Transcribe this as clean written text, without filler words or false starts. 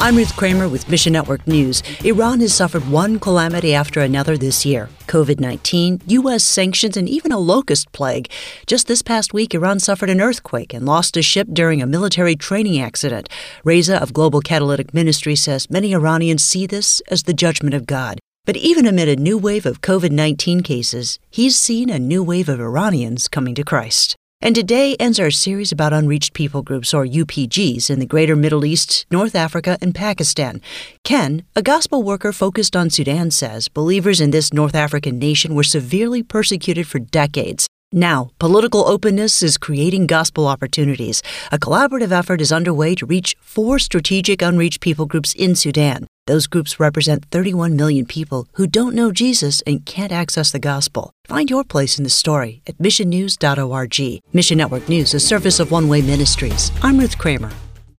I'm Ruth Kramer with Mission Network News. Iran has suffered one calamity after another this year. COVID-19, U.S. sanctions, and even a locust plague. Just this past week, Iran suffered an earthquake and lost a ship during a military training accident. Reza of Global Catalytic Ministry says many Iranians see this as the judgment of God. But even amid a new wave of COVID-19 cases, he's seen a new wave of Iranians coming to Christ. And today ends our series about unreached people groups, or UPGs, in the greater Middle East, North Africa, and Pakistan. Ken, a gospel worker focused on Sudan, says believers in this North African nation were severely persecuted for decades. Now, political openness is creating gospel opportunities. A collaborative effort is underway to reach 4 strategic unreached people groups in Sudan. Those groups represent 31 million people who don't know Jesus and can't access the gospel. Find your place in the story at missionnews.org. Mission Network News, a service of One Way Ministries. I'm Ruth Kramer.